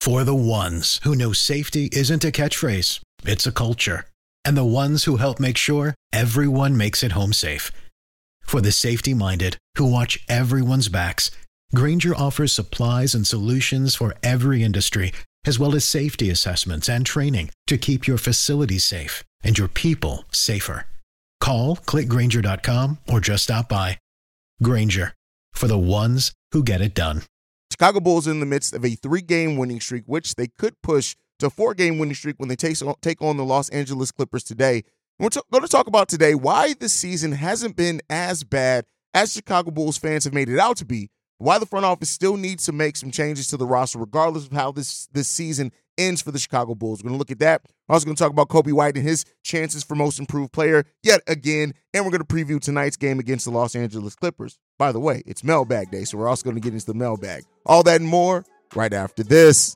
For the ones who know safety isn't a catchphrase, it's a culture. And the ones who help make sure everyone makes it home safe. For the safety-minded who watch everyone's backs, Grainger offers supplies and solutions for every industry, as well as safety assessments and training to keep your facilities safe and your people safer. Call, click Grainger.com, or just stop by. Grainger, for the ones who get it done. Chicago Bulls in the midst of a 3-game winning streak, which they could push to a 4-game winning streak when they take on the Los Angeles Clippers today. We're going to talk about today why this season hasn't been as bad as Chicago Bulls fans have made it out to be, why the front office still needs to make some changes to the roster regardless of how this season ends for the Chicago Bulls. We're going to look at that. We're also going to talk about Coby White and his chances for most improved player yet again, and we're going to preview tonight's game against the Los Angeles Clippers. By the way, it's mailbag day, so we're also going to get into the mailbag. All that and more right after this.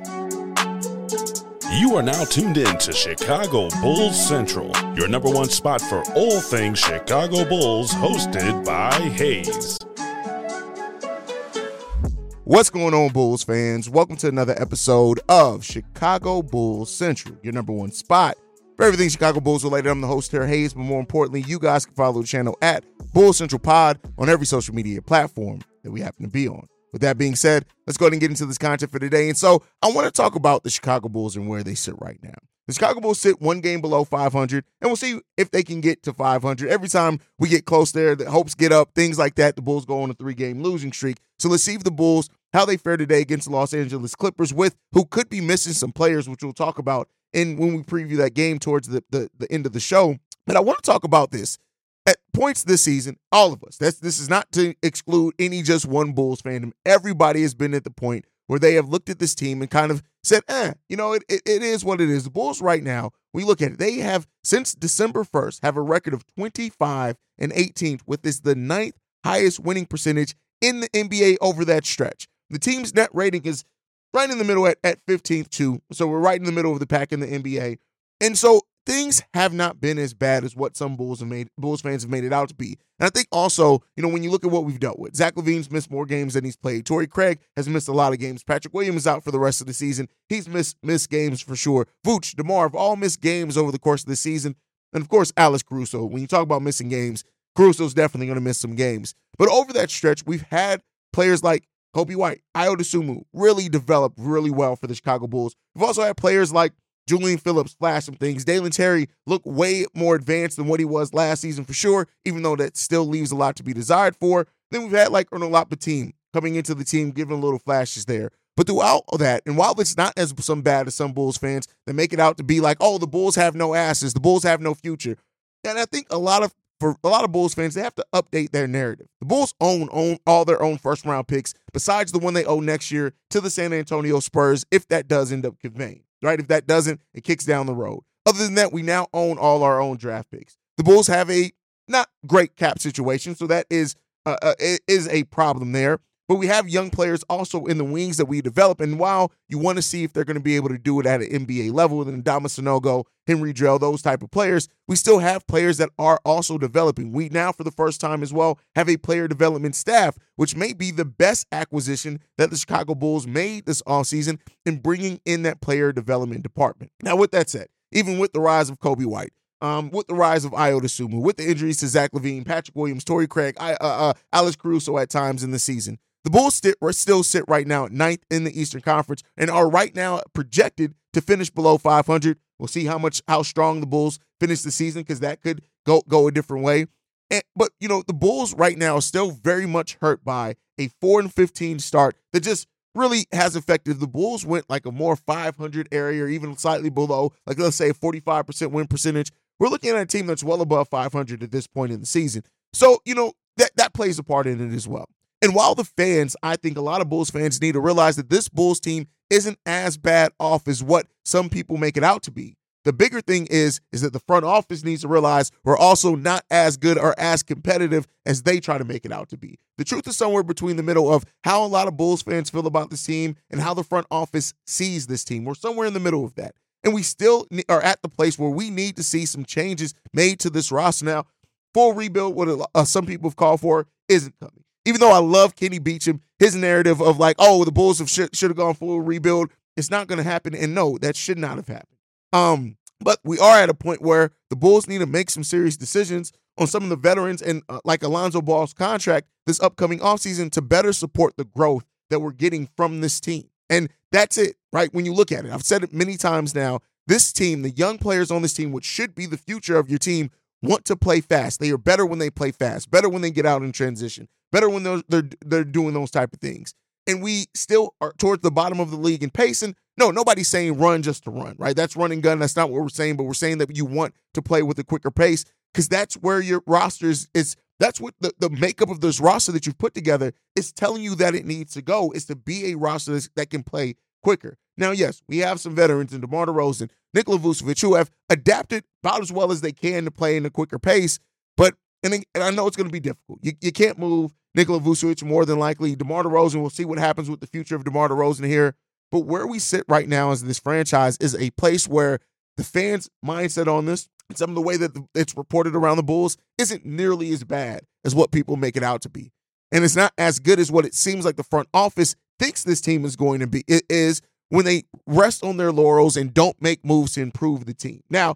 You are now tuned in to Chicago Bulls Central, your number one spot for all things Chicago Bulls, hosted by Hayes. What's going on, Bulls fans? Welcome to another episode of Chicago Bulls Central, your number one spot for everything Chicago Bulls related. I'm the host here, Hayes, but more importantly, you guys can follow the channel at Bulls Central Pod on every social media platform that we happen to be on. With that being said, let's go ahead and get into this content for today. And so I want to talk about the Chicago Bulls and where they sit right now. The Chicago Bulls sit 1 game below 500, and we'll see if they can get to 500. Every time we get close there, the hopes get up, things like that. The Bulls go on a 3-game losing streak. So let's see if the Bulls, how they fare today against the Los Angeles Clippers, with who could be missing some players, which we'll talk about when we preview that game towards the end of the show. But I want to talk about this. At points this season, all of us, this is not to exclude any just one Bulls fandom. Everybody has been at the point where they have looked at this team and kind of said, it is what it is. The Bulls right now, we look at it, they have, since December 1st, have a record of 25-18, with this the 9th highest winning percentage in the NBA over that stretch. The team's net rating is right in the middle at 15th too, so we're right in the middle of the pack in the NBA. And so things have not been as bad as what some Bulls fans have made it out to be. And I think also, when you look at what we've dealt with, Zach LaVine's missed more games than he's played. Torrey Craig has missed a lot of games. Patrick Williams is out for the rest of the season. He's missed games for sure. Vooch, DeMar have all missed games over the course of the season. And of course, Alex Caruso. When you talk about missing games, Caruso's definitely going to miss some games. But over that stretch, we've had players like Coby White, Ayo Dosunmu really developed really well for the Chicago Bulls. We've also had players like Julian Phillips flash some things. Dalen Terry looked way more advanced than what he was last season for sure, even though that still leaves a lot to be desired for. Then we've had like Erno Lapatin coming into the team, giving a little flashes there. But throughout all that, and while it's not as bad as some Bulls fans that make it out to be like, oh, the Bulls have no asses, the Bulls have no future. And I think for a lot of Bulls fans, they have to update their narrative. The Bulls own all their own first-round picks, besides the one they owe next year to the San Antonio Spurs, if that does end up conveying. Right? If that doesn't, it kicks down the road. Other than that, we now own all our own draft picks. The Bulls have a not great cap situation, so that is a problem there. But we have young players also in the wings that we develop, and while you want to see if they're going to be able to do it at an NBA level, then Adama Sanogo, Henry Drell, those type of players, we still have players that are also developing. We now, for the first time as well, have a player development staff, which may be the best acquisition that the Chicago Bulls made this offseason in bringing in that player development department. Now, with that said, even with the rise of Coby White, with the rise of Ayo Dosunmu, with the injuries to Zach LaVine, Patrick Williams, Torrey Craig, Alex Caruso at times in the season, the Bulls still sit right now at 9th in the Eastern Conference and are right now projected to finish below 500. We'll see how strong the Bulls finish the season, because that could go a different way. But the Bulls right now are still very much hurt by a 4-15 start that just really has affected. The Bulls went like a more 500 area, or even slightly below, like let's say a 45% win percentage. We're looking at a team that's well above 500 at this point in the season. So, that plays a part in it as well. And while the fans, I think a lot of Bulls fans need to realize that this Bulls team isn't as bad off as what some people make it out to be. The bigger thing is that the front office needs to realize we're also not as good or as competitive as they try to make it out to be. The truth is somewhere between the middle of how a lot of Bulls fans feel about this team and how the front office sees this team. We're somewhere in the middle of that. And we still are at the place where we need to see some changes made to this roster. Now, full rebuild, what some people have called for, isn't coming. Even though I love Kenny Beecham, his narrative of like, oh, the Bulls should have gone full rebuild, It's not going to happen. And no, that should not have happened. But we are at a point where the Bulls need to make some serious decisions on some of the veterans and like Alonzo Ball's contract this upcoming offseason to better support the growth that we're getting from this team. And that's it, right? When you look at it, I've said it many times now, this team, the young players on this team, which should be the future of your team, want to play fast. They are better when they play fast, better when they get out in transition, better when they're doing those type of things. And we still are towards the bottom of the league in pace. And no, nobody's saying run just to run, right? That's run and gun. That's not what we're saying, but we're saying that you want to play with a quicker pace because that's where your roster is. That's what the makeup of this roster that you've put together is telling you that it needs to go, is to be a roster that can play quicker. Now, yes, we have some veterans in DeMar DeRozan, Nikola Vucevic, who have adapted about as well as they can to play in a quicker pace. But, and I know it's going to be difficult. You can't move Nikola Vucevic more than likely. DeMar DeRozan, we'll see what happens with the future of DeMar DeRozan here. But where we sit right now as this franchise is a place where the fans' mindset on this, and some of the way that it's reported around the Bulls, isn't nearly as bad as what people make it out to be. And it's not as good as what it seems like the front office thinks this team is going to be. It is when they rest on their laurels and don't make moves to improve the team. Now,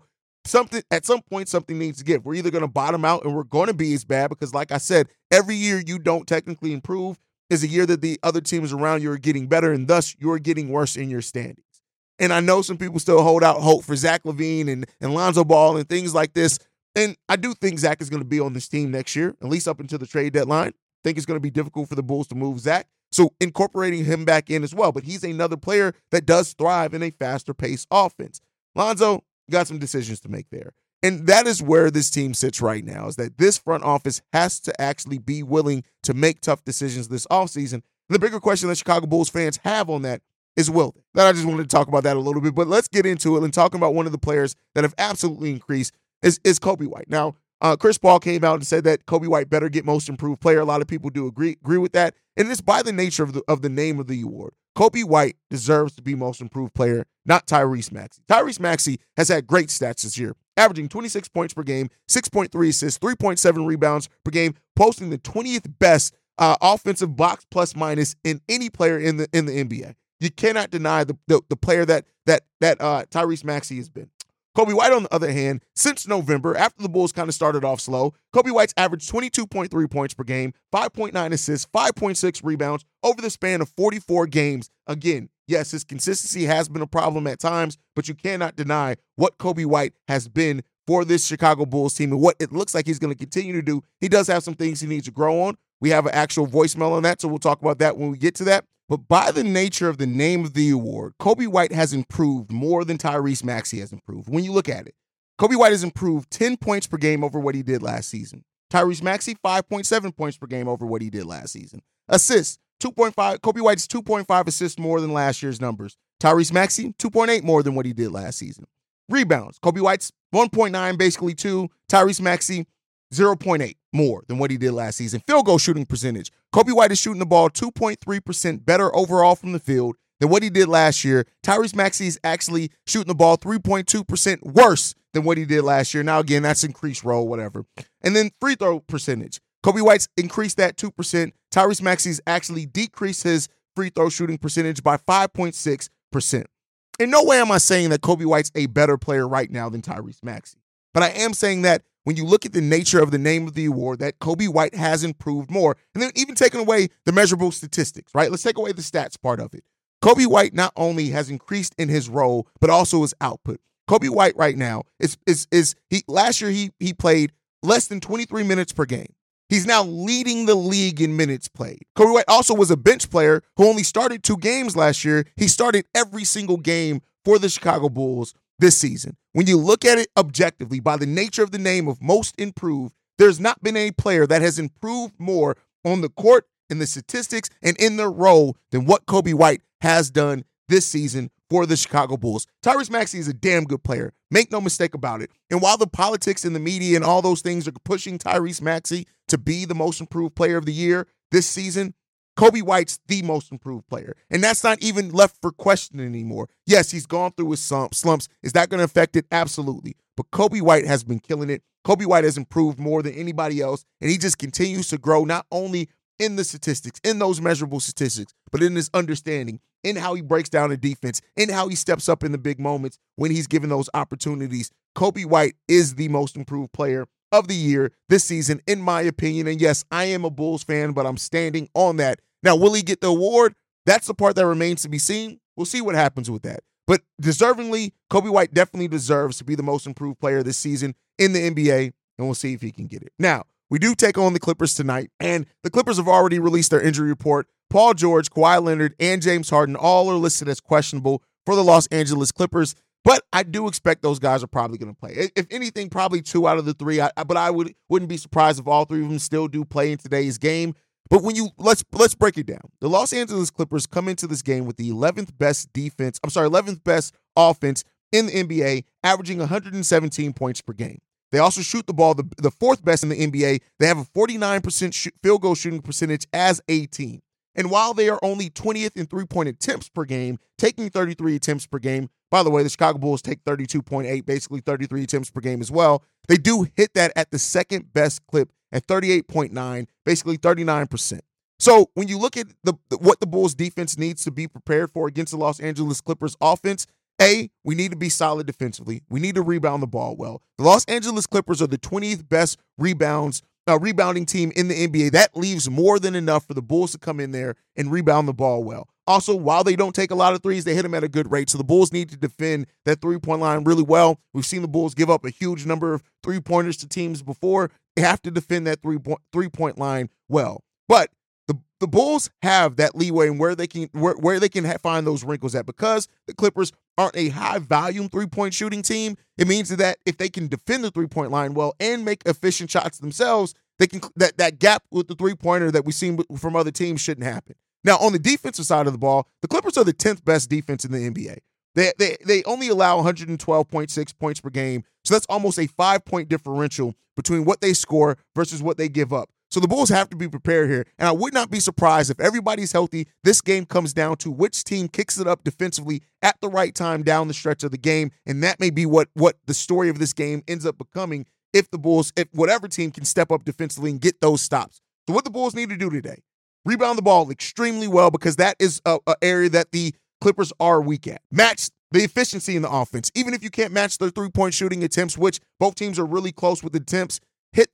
at some point, something needs to give. We're either going to bottom out and we're going to be as bad because, like I said, every year you don't technically improve is a year that the other teams around you are getting better, and thus you're getting worse in your standings. And I know some people still hold out hope for Zach LaVine and Lonzo Ball and things like this. And I do think Zach is going to be on this team next year, at least up until the trade deadline. I think it's going to be difficult for the Bulls to move Zach. So incorporating him back in as well. But he's another player that does thrive in a faster paced offense. Lonzo got some decisions to make there. And that is where this team sits right now, is that this front office has to actually be willing to make tough decisions this offseason. And the bigger question that Chicago Bulls fans have on that is will they? That I just wanted to talk about that a little bit. But let's get into it and talking about one of the players that have absolutely increased is Coby White. Now, Chris Paul came out and said that Coby White better get most improved player. A lot of people do agree with that. And it's by the nature of the name of the award. Coby White deserves to be most improved player, not Tyrese Maxey. Tyrese Maxey has had great stats this year, averaging 26 points per game, 6.3 assists, 3.7 rebounds per game, posting the 20th best offensive box plus minus in any player in the NBA. You cannot deny the player that Tyrese Maxey has been. Coby White, on the other hand, since November, after the Bulls kind of started off slow, Coby White's averaged 22.3 points per game, 5.9 assists, 5.6 rebounds over the span of 44 games. Again, yes, his consistency has been a problem at times, but you cannot deny what Coby White has been for this Chicago Bulls team and what it looks like he's going to continue to do. He does have some things he needs to grow on. We have an actual voicemail on that, so we'll talk about that when we get to that. But by the nature of the name of the award, Coby White has improved more than Tyrese Maxey has improved. When you look at it, Coby White has improved 10 points per game over what he did last season. Tyrese Maxey, 5.7 points per game over what he did last season. Assists, 2.5. Coby White's 2.5 assists more than last year's numbers. Tyrese Maxey, 2.8 more than what he did last season. Rebounds, Coby White's 1.9, basically 2. Tyrese Maxey, 0.8 more than what he did last season. Field goal shooting percentage. Coby White is shooting the ball 2.3% better overall from the field than what he did last year. Tyrese Maxey is actually shooting the ball 3.2% worse than what he did last year. Now, again, that's increased role, whatever. And then free throw percentage. Coby White's increased that 2%. Tyrese Maxey's actually decreased his free throw shooting percentage by 5.6%. In no way am I saying that Coby White's a better player right now than Tyrese Maxey. But I am saying that when you look at the nature of the name of the award, that Coby White has improved more. And then even taking away the measurable statistics, right? Let's take away the stats part of it. Coby White not only has increased in his role, but also his output. Coby White right now last year he played less than 23 minutes per game. He's now leading the league in minutes played. Coby White also was a bench player who only started 2 games last year. He started every single game for the Chicago Bulls this season. When you look at it objectively, by the nature of the name of most improved, there's not been a player that has improved more on the court, in the statistics, and in their role than what Coby White has done this season for the Chicago Bulls. Tyrese Maxey is a damn good player. Make no mistake about it. And while the politics and the media and all those things are pushing Tyrese Maxey to be the most improved player of the year this season, Coby White's the most improved player. And that's not even left for question anymore. Yes, he's gone through his slumps. Is that going to affect it? Absolutely. But Coby White has been killing it. Coby White has improved more than anybody else, and he just continues to grow not only in the statistics, in those measurable statistics, but in his understanding, in how he breaks down a defense, in how he steps up in the big moments when he's given those opportunities. Coby White is the most improved player of the year this season, in my opinion. And yes, I am a Bulls fan, but I'm standing on that. Now, will he get the award? That's the part that remains to be seen. We'll see what happens with that. But deservingly, Coby White definitely deserves to be the most improved player this season in the NBA, and we'll see if he can get it. Now, we do take on the Clippers tonight, and the Clippers have already released their injury report. Paul George, Kawhi Leonard, and James Harden all are listed as questionable for the Los Angeles Clippers, but I do expect those guys are probably going to play. If anything, probably 2 out of the 3, but I wouldn't be surprised if all 3 of them still do play in today's game. But when let's break it down. The Los Angeles Clippers come into this game with the 11th best offense in the NBA, averaging 117 points per game. They also shoot the ball the 4th best in the NBA. They have a 49% field goal shooting percentage as a team. And while they are only 20th in three-point attempts per game, taking 33 attempts per game, by the way, the Chicago Bulls take 32.8, basically 33 attempts per game as well, they do hit that at the second best clip at 38.9, basically 39%. So when you look at what the Bulls defense needs to be prepared for against the Los Angeles Clippers offense, we need to be solid defensively. We need to rebound the ball well. The Los Angeles Clippers are the 20th best rebounding team in the NBA. That leaves more than enough for the Bulls to come in there and rebound the ball well. Also, while they don't take a lot of threes, they hit them at a good rate. So the Bulls need to defend that three-point line really well. We've seen the Bulls give up a huge number of three-pointers to teams before. They have to defend that three-point line well. But the Bulls have that leeway in where they can find those wrinkles at. Because the Clippers aren't a high-volume three-point shooting team, it means that if they can defend the three-point line well and make efficient shots themselves, they can that gap with the three-pointer that we've seen from other teams shouldn't happen. Now, on the defensive side of the ball, the Clippers are the 10th best defense in the NBA. They only allow 112.6 points per game, so that's almost a 5-point differential between what they score versus what they give up. So the Bulls have to be prepared here, and I would not be surprised if everybody's healthy. This game comes down to which team kicks it up defensively at the right time down the stretch of the game, and that may be what the story of this game ends up becoming if whatever team can step up defensively and get those stops. So what the Bulls need to do today, rebound the ball extremely well, because that is an area that the Clippers are weak at. Match the efficiency in the offense. Even if you can't match their three-point shooting attempts, which both teams are really close with attempts, hit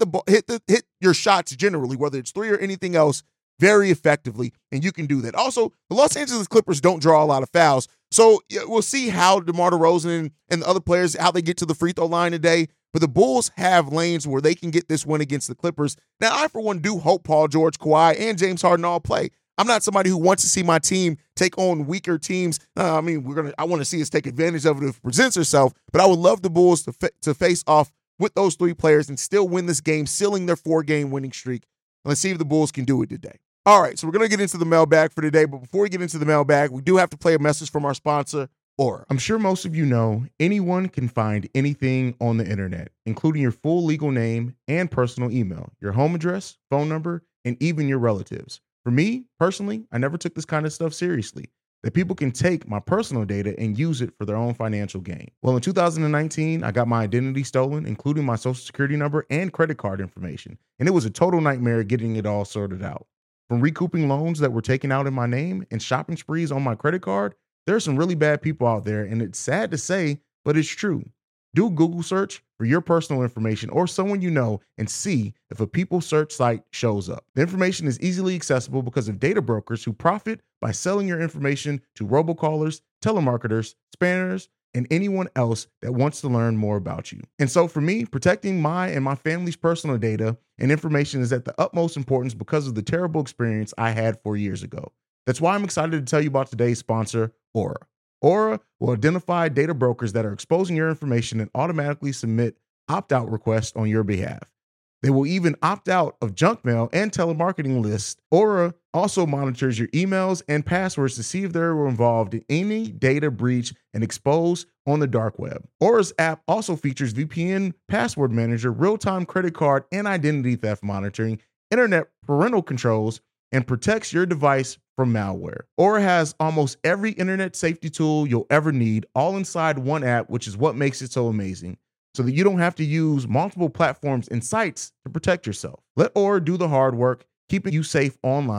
your shots generally, whether it's 3 or anything else, very effectively, and you can do that. Also, the Los Angeles Clippers don't draw a lot of fouls, so we'll see how DeMar DeRozan and the other players, how they get to the free throw line today. But the Bulls have lanes where they can get this win against the Clippers. Now, I, for one, do hope Paul George, Kawhi, and James Harden all play. I'm not somebody who wants to see my team take on weaker teams. I want to see us take advantage of it if it presents itself, but I would love the Bulls to face off with those 3 players and still win this game, sealing their 4-game winning streak. Let's see if the Bulls can do it today. All right, so we're going to get into the mailbag for today, but before we get into the mailbag, we do have to play a message from our sponsor, Aura. I'm sure most of you know anyone can find anything on the internet, including your full legal name and personal email, your home address, phone number, and even your relatives. For me, personally, I never took this kind of stuff seriously, that people can take my personal data and use it for their own financial gain. Well, in 2019, I got my identity stolen, including my social security number and credit card information, and it was a total nightmare getting it all sorted out. From recouping loans that were taken out in my name and shopping sprees on my credit card, there are some really bad people out there, and it's sad to say, but it's true. Do a Google search for your personal information or someone you know and see if a people search site shows up. The information is easily accessible because of data brokers who profit by selling your information to robocallers, telemarketers, spammers, and anyone else that wants to learn more about you. And so for me, protecting my and my family's personal data and information is at the utmost importance because of the terrible experience I had 4 years ago. That's why I'm excited to tell you about today's sponsor, Aura. Aura will identify data brokers that are exposing your information and automatically submit opt-out requests on your behalf. They will even opt out of junk mail and telemarketing lists. Aura also monitors your emails and passwords to see if they were involved in any data breach and exposed on the dark web. Aura's app also features VPN password manager, real-time credit card and identity theft monitoring, internet parental controls, and protects your device from malware. Aura has almost every internet safety tool you'll ever need, all inside one app, which is what makes it so amazing, so that you don't have to use multiple platforms and sites to protect yourself. Let Aura do the hard work, keeping you safe online,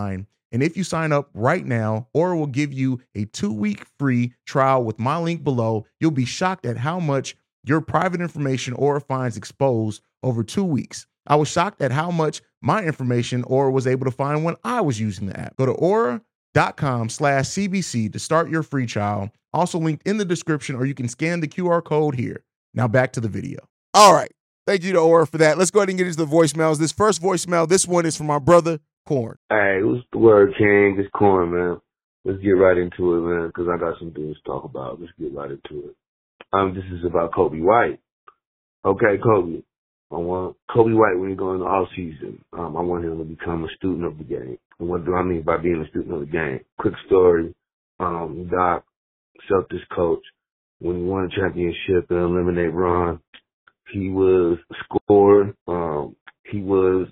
And if you sign up right now, Aura will give you a 2-week free trial with my link below. You'll be shocked at how much your private information Aura finds exposed over 2 weeks. I was shocked at how much my information Aura was able to find when I was using the app. Go to aura.com/CBC to start your free trial. Also linked in the description, or you can scan the QR code here. Now back to the video. All right. Thank you to Aura for that. Let's go ahead and get into the voicemails. This first voicemail, this one is from our brother, Corn. Hey, what's the word, King? It's Corn, man. Let's get right into it, man, because I got some things to talk about. Let's get right into it. This is about Coby White. Okay, Coby. I want Coby White, when you go in the off season, I want him to become a student of the game. And what do I mean by being a student of the game? Quick story. Doc, Celtics coach, when he won a championship and eliminated Ron, he was a scorer. He was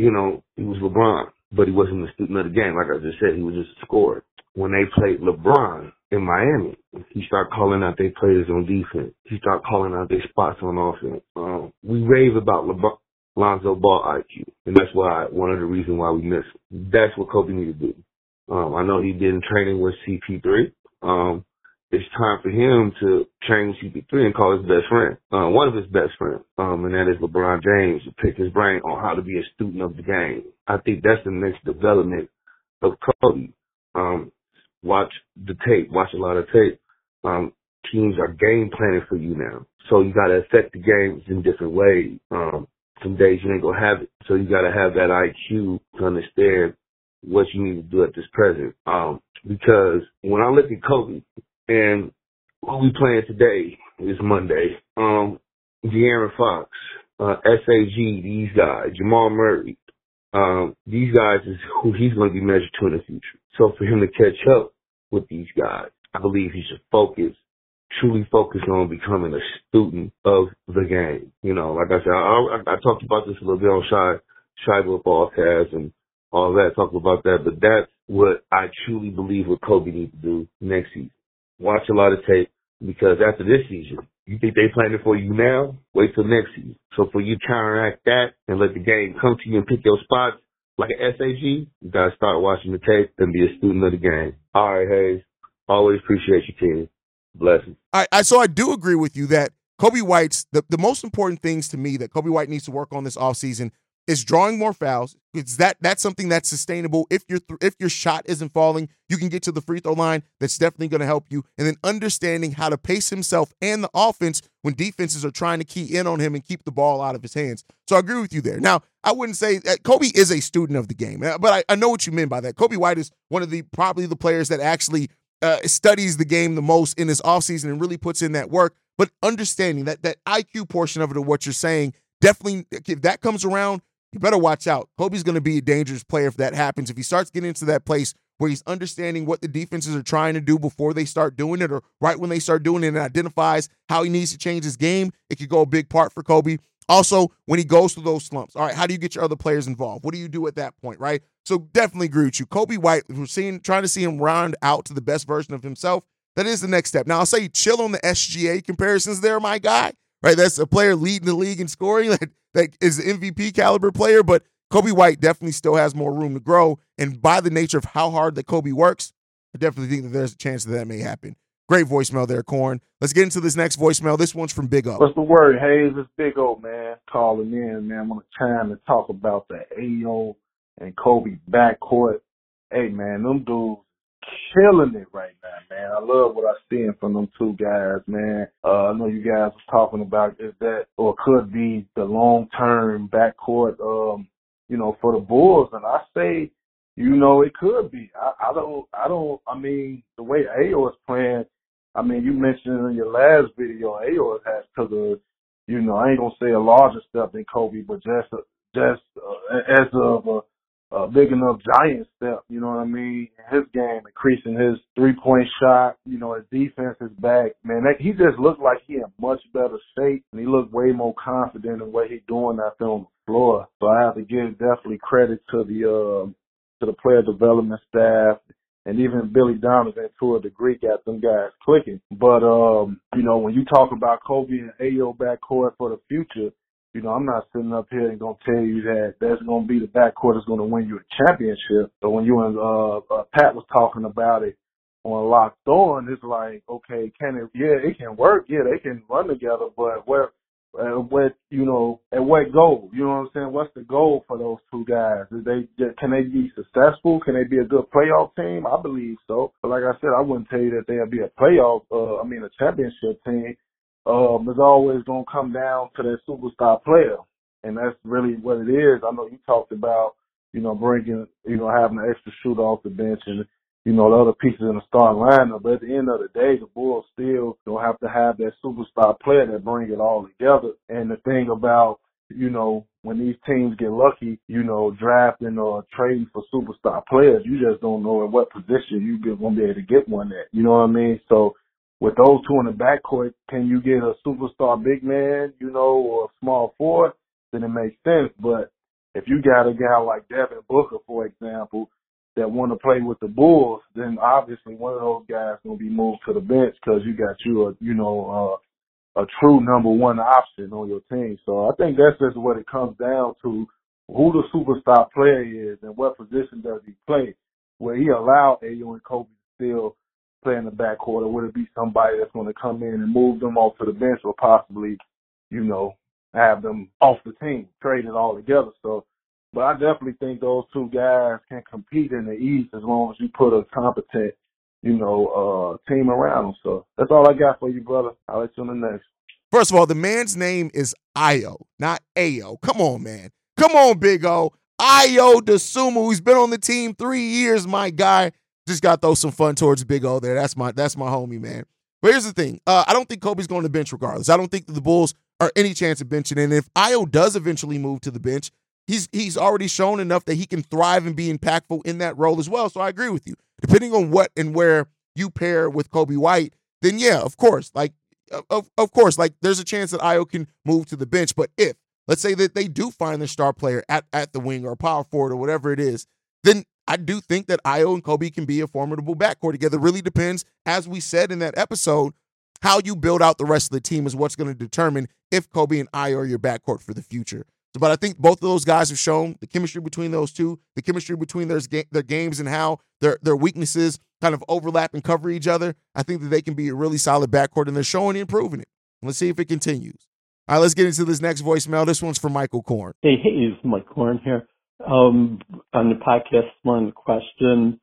LeBron, but he wasn't a student of the game. Like I just said, he was just a scorer. When they played LeBron in Miami, he started calling out their players on defense. He started calling out their spots on offense. We rave about Lonzo Ball IQ, and that's one of the reasons why we miss him. That's what Coby needed to do. I know he did in training with CP3. It's time for him to train with CP3 and call his best friend, one of his best friends, and that is LeBron James, to pick his brain on how to be a student of the game. I think that's the next development of Coby. Watch the tape, watch a lot of tape. Teams are game planning for you now. So you got to affect the games in different ways. Some days you ain't going to have it. So you got to have that IQ to understand what you need to do at this present. Because when I look at Coby, and who we playing today is Monday. De'Aaron Fox, SAG, these guys, Jamal Murray, these guys is who he's going to be measured to in the future. So for him to catch up with these guys, I believe he should truly focus on becoming a student of the game. You know, like I said, I talked about this a little bit on Shy Footballcast and all that, talked about that, but that's what I truly believe what Coby needs to do next season. Watch a lot of tape, because after this season, you think they planning for you now? Wait till next season. So for you to counteract that and let the game come to you and pick your spots like an SAG, you got to start watching the tape and be a student of the game. All right, Hayes. Always appreciate you, King. Blessings. So I do agree with you that Coby White's the most important things to me that Coby White needs to work on this offseason is drawing more fouls. That's something that's sustainable. If your shot isn't falling, you can get to the free throw line. That's definitely going to help you. And then understanding how to pace himself and the offense when defenses are trying to key in on him and keep the ball out of his hands. So I agree with you there. Now, I wouldn't say that Coby is a student of the game, but I know what you meant by that. Coby White is one of probably the players that actually studies the game the most in his offseason and really puts in that work. But understanding that IQ portion of it, of what you're saying, definitely, if that comes around, you better watch out. Coby's going to be a dangerous player if that happens. If he starts getting into that place where he's understanding what the defenses are trying to do before they start doing it, or right when they start doing it, and identifies how he needs to change his game, it could go a big part for Coby. Also, when he goes through those slumps, all right, how do you get your other players involved? What do you do at that point, right? So definitely agree with you. Coby White, trying to see him round out to the best version of himself, that is the next step. Now, I'll say chill on the SGA comparisons there, my guy, right? That's a player leading the league in scoring that is an MVP caliber player, but Coby White definitely still has more room to grow. And by the nature of how hard that Coby works, I definitely think that there's a chance that may happen. Great voicemail there, Corn. Let's get into this next voicemail. This one's from Big O. What's the word, Hayes? It's Big O, man. Calling in, man. I'm on a time to talk about the Ayo and Coby backcourt. Hey, man, them dudes killing it right now, man. I love what I'm seeing from them two guys, man. I know you guys was talking about is that or could be the long-term backcourt, for the Bulls, and I say, it could be. I mean, the way Ayo is playing, I mean, you mentioned in your last video, Ayo has took I ain't gonna say a larger step than Coby, but just as of a big enough giant step, you know what I mean? In his game, increasing his 3-point shot, his defense is back. Man, he just looked like he in much better shape, and he looked way more confident in what he's doing out there on the floor. So I have to give definitely credit to the player development staff, and even Billy Donovan to a degree got them guys clicking. But, when you talk about Coby and Ayo backcourt for the future, I'm not sitting up here and gonna tell you that that's gonna be the backcourt that's gonna win you a championship. So when you and Pat was talking about it on Locked On, it's like, okay, can it? Yeah, it can work. Yeah, they can run together, but at what goal? You know what I'm saying? What's the goal for those two guys? Can they be successful? Can they be a good playoff team? I believe so. But like I said, I wouldn't tell you that they'll be a championship team. It's always going to come down to that superstar player. And that's really what it is. I know you talked about, bringing, having an extra shooter off the bench and, the other pieces in the starting lineup. But at the end of the day, the Bulls still don't have to have that superstar player that bring it all together. And the thing about, when these teams get lucky, drafting or trading for superstar players, you just don't know in what position you're going to be able to get one at. You know what I mean? So, with those two in the backcourt, can you get a superstar big man, or a small forward? Then it makes sense. But if you got a guy like Devin Booker, for example, that want to play with the Bulls, then obviously one of those guys going to be moved to the bench because you got a true number one option on your team. So I think that's just what it comes down to, who the superstar player is and what position does he play. Will he allow Ayo and Kobe to still play in the backcourt, or would it be somebody that's going to come in and move them off to the bench, or possibly, have them off the team, trade it all together? So, but I definitely think those two guys can compete in the East as long as you put a competent, team around them. So that's all I got for you, brother. I'll let you on the next. First of all, the man's name is Ayo, not Ayo. Come on, man. Come on, Big O. Ayo Dosunmu, who's been on the team 3 years, my guy. Just got to throw some fun towards Big O there. That's my homie, man. But here's the thing. I don't think Kobe's going to bench regardless. I don't think that the Bulls are any chance of benching. And if Ayo does eventually move to the bench, he's already shown enough that he can thrive and be impactful in that role as well. So I agree with you. Depending on what and where you pair with Kobe White, then yeah, of course. Like, of course, like there's a chance that Ayo can move to the bench. But if, let's say that they do find their star player at the wing or power forward or whatever it is, then I do think that Ayo and Kobe can be a formidable backcourt together. It really depends, as we said in that episode, how you build out the rest of the team is what's going to determine if Kobe and Ayo are your backcourt for the future. But I think both of those guys have shown the chemistry between those two, the chemistry between their games and how their weaknesses kind of overlap and cover each other. I think that they can be a really solid backcourt, and they're showing and improving it. Let's see if it continues. All right, let's get into this next voicemail. This one's from Michael Korn. Hey, it's Mike Korn here. On the podcast, one question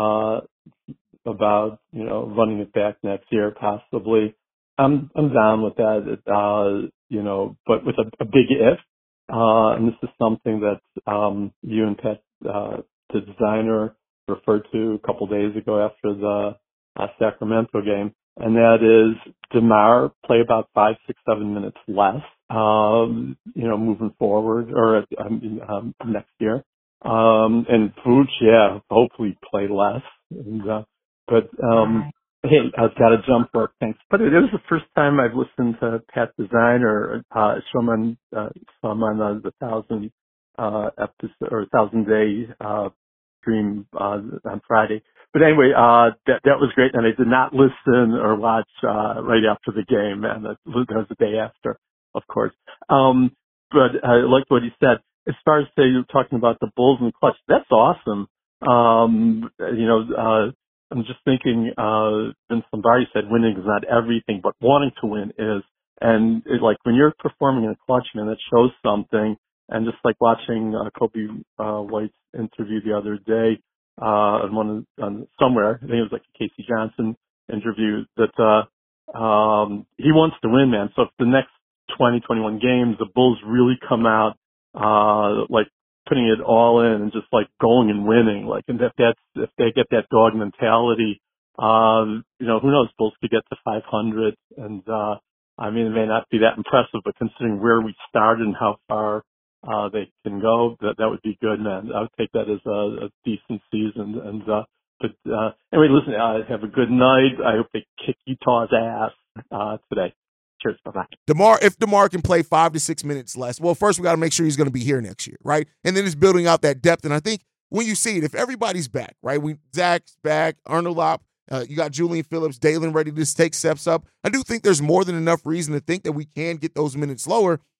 about running it back next year, possibly. I'm down with that. But with a big if. And this is something that you and Pat, the designer, referred to a couple days ago after the Sacramento game, and that is DeMar play about 5, 6, 7 minutes less, moving forward or next year. And Vooch, hopefully play less. Hey, I've got to jump work. Thanks. But it was the first time I've listened to Pat Design or some on the 1,000 episode or 1,000-day stream on Friday. But anyway, that was great, and I did not listen or watch right after the game, and that was the day after, of course. But I liked what he said. As far as you're talking about the Bulls and clutch, that's awesome. I'm just thinking, Vince Lombardi said winning is not everything, but wanting to win is. And when you're performing in a clutch, man, that shows something. And just like watching Kobe White's interview the other day, somewhere, I think it was like a Casey Johnson interview, that he wants to win, man. So if the next 20, 21 games, the Bulls really come out putting it all in and just going and winning, and if they get that dog mentality, who knows, Bulls could get to 500, and it may not be that impressive, but considering where we started and how far they can go, that would be good, man. I would take that as a decent season. And anyway, listen, have a good night. I hope they kick Utah's ass today. Cheers. Bye-bye. If DeMar can play 5 to 6 minutes less, well, first we got to make sure he's going to be here next year, right? And then it's building out that depth. And I think when you see it, if everybody's back, right? Zach's back, Arnold Lopp, you got Julian Phillips, Dalen ready to take steps up. I do think there's more than enough reason to think that we can get those minutes lower.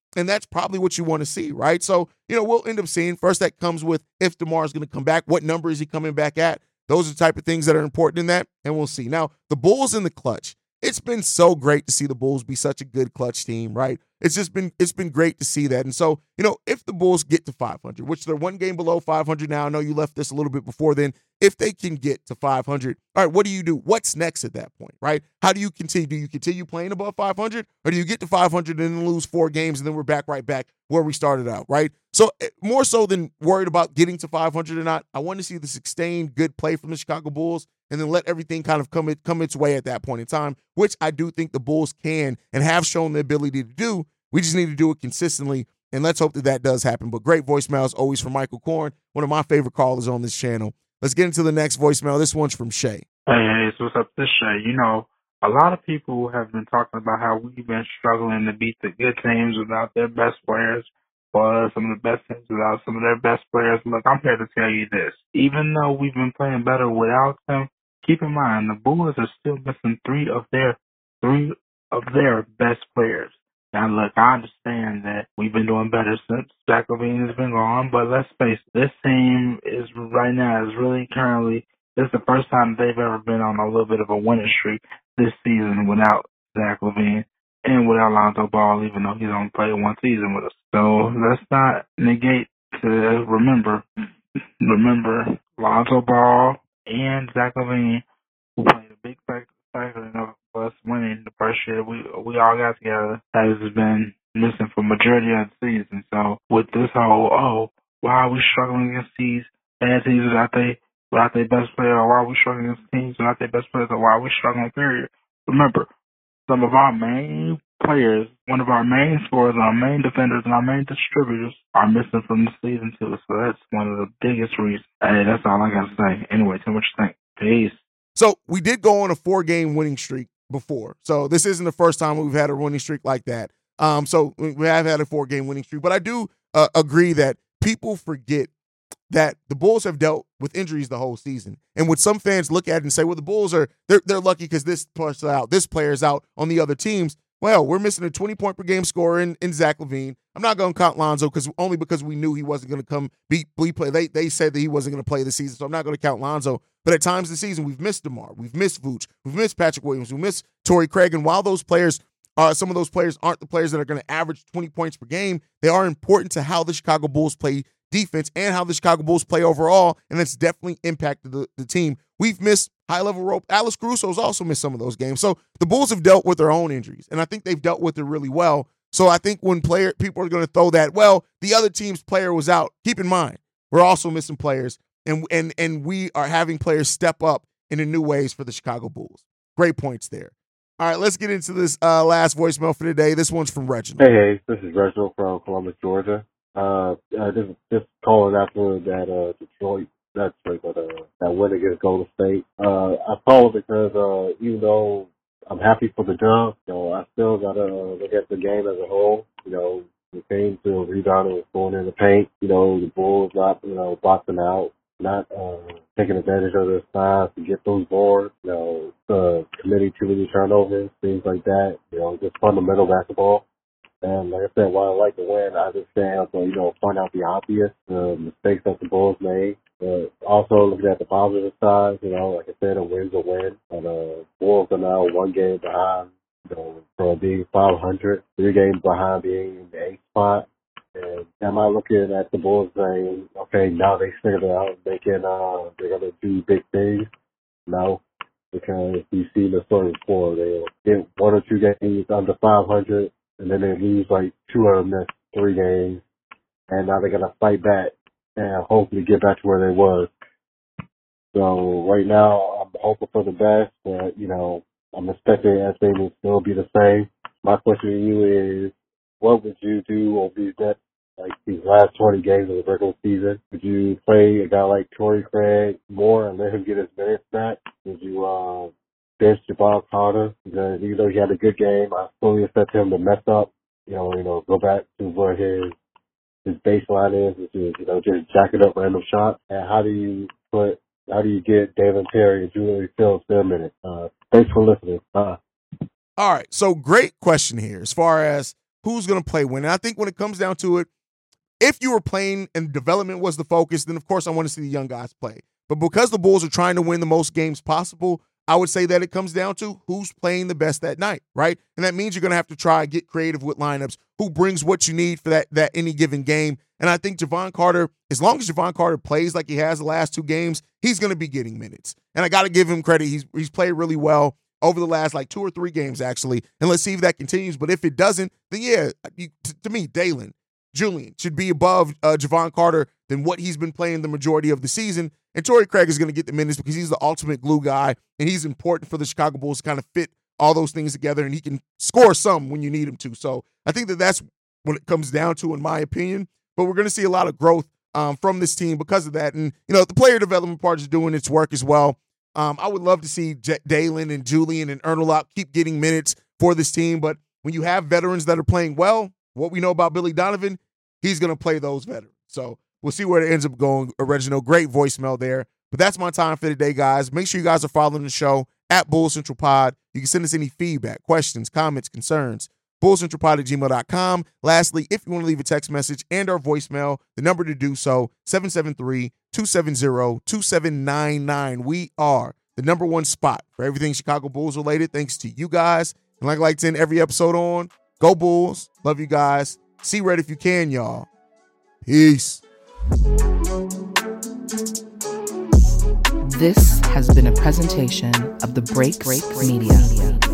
And that's probably what you want to see, right? So, we'll end up seeing. First, that comes with if DeMar is going to come back. What number is he coming back at? Those are the type of things that are important in that, and we'll see. Now, the Bulls in the clutch. It's been so great to see the Bulls be such a good clutch team, right? It's been great to see that. And so, if the Bulls get to 500, which they're one game below 500 now, I know you left this a little bit before then. If they can get to 500, all right, what do you do? What's next at that point, right? How do you continue? Do you continue playing above 500, or do you get to 500 and then lose 4 games and then we're right back where we started out, right? So more so than worried about getting to 500 or not, I want to see the sustained good play from the Chicago Bulls and then let everything kind of come its way at that point in time, which I do think the Bulls can and have shown the ability to do. We just need to do it consistently, and let's hope that does happen. But great voicemails always from Michael Korn, one of my favorite callers on this channel. Let's get into the next voicemail. This one's from Shay. Hey, so what's up? This Shay. A lot of people have been talking about how we've been struggling to beat the good teams without their best players, or some of the best teams without some of their best players. Look, I'm here to tell you this. Even though we've been playing better without them, keep in mind the Bulls are still missing three of their best players. Now, look, I understand that we've been doing better since Zach LaVine has been gone, but let's face it, this team is currently, this is the first time they've ever been on a little bit of a winning streak this season without Zach LaVine and without Lonzo Ball, even though he's only played one season with us. So let's not negate to remember Lonzo Ball and Zach LaVine, who played a big factor in us winning the first year we all got together, has been missing for majority of the season. So with this whole, why are we struggling against these bad teams without their best player, or why are we struggling against teams without their best players, or why are we struggling, period? Remember, some of our main players, one of our main scorers, our main defenders, and our main distributors are missing from the season too. So that's one of the biggest reasons. Hey, that's all I got to say. Anyway, tell me what you think. Peace. So we did go on a 4-game winning streak before. So this isn't the first time we've had a winning streak like that. So we have had a 4-game winning streak. But I do agree that people forget that the Bulls have dealt with injuries the whole season. And when some fans look at it and say, well, the Bulls they're lucky because this player's out on the other teams. Well, we're missing a 20-point-per-game scorer in Zach LaVine. I'm not going to count Lonzo because we knew he wasn't going to come play. They said that he wasn't going to play this season, so I'm not going to count Lonzo. But at times this season, we've missed DeMar, we've missed Vooch, we've missed Patrick Williams, we've missed Torrey Craig. And while those players, some of those players aren't the players that are going to average 20 points per game, they are important to how the Chicago Bulls play defense and how the Chicago Bulls play overall, and that's definitely impacted the team. We've missed high-level rope. Alex Caruso's also missed some of those games. So the Bulls have dealt with their own injuries, and I think they've dealt with it really well. So I think when people are going to throw that, well, the other team's player was out, keep in mind, we're also missing players, and we are having players step up in new ways for the Chicago Bulls. Great points there. All right, let's get into this last voicemail for today. This one's from Reginald. Hey, this is Reginald from Columbus, Georgia. Just calling after that Detroit that win against Golden State. I call it because even though I'm happy for the dub, I still gotta look at the game as a whole. The team still rebounding and scoring in the paint. The Bulls not boxing out, not taking advantage of their size to get those boards. Committing too many turnovers, things like that. Just fundamental basketball. And like I said, while I like to win, I just can't help but, point out the obvious mistakes that the Bulls made. But also looking at the positive side, like I said, a win's a win. And Bulls are now 1 game behind, from being 500, 3 games behind being in the 8th spot. And am I looking at the Bulls saying, okay, now they figured it out, they're gonna do big things? No, because we've seen the story before. They'll get 1 or 2 games under 500. And then they lose like 2 of the next 3 games. And now they're going to fight back and hopefully get back to where they was. So right now, I'm hoping for the best, but, I'm expecting everything to still be the same. My question to you is, what would you do over these last 20 games of the regular season? Would you play a guy like Torrey Craig more and let him get his minutes back? Would you, bench Jabal Carter, because even though he had a good game, I fully expect him to mess up, go back to where his baseline is, which is, just jacking up random shots. And how do you get David Terry and Julian Phillips their minute? Thanks for listening. All right, so great question here as far as who's going to play when. And I think when it comes down to it, if you were playing and development was the focus, then of course I want to see the young guys play. But because the Bulls are trying to win the most games possible, I would say that it comes down to who's playing the best that night, right? And that means you're going to have to try and get creative with lineups, who brings what you need for that any given game. And I think Jevon Carter, as long as Jevon Carter plays like he has the last 2 games, he's going to be getting minutes. And I got to give him credit. He's played really well over the last 2 or 3 games, actually. And let's see if that continues. But if it doesn't, then yeah, to me, Dalen, Julian should be above Jevon Carter than what he's been playing the majority of the season. And Torrey Craig is going to get the minutes because he's the ultimate glue guy, and he's important for the Chicago Bulls to kind of fit all those things together, and he can score some when you need him to. So I think that's what it comes down to, in my opinion. But we're going to see a lot of growth from this team because of that. And, the player development part is doing its work as well. I would love to see Dalen and Julian and Ernelope keep getting minutes for this team. But when you have veterans that are playing well, what we know about Billy Donovan, he's going to play those veterans. So we'll see where it ends up going. Reginald, great voicemail there. But that's my time for today, guys. Make sure you guys are following the show at Bull Central Pod. You can send us any feedback, questions, comments, concerns. BullCentralPod@gmail.com. Lastly, if you want to leave a text message and our voicemail, the number to do so, 773-270-2799. We are the #1 spot for everything Chicago Bulls related, thanks to you guys. And like I like to end every episode on, go Bulls. Love you guys. See red if you can, y'all. Peace. This has been a presentation of the Break Media.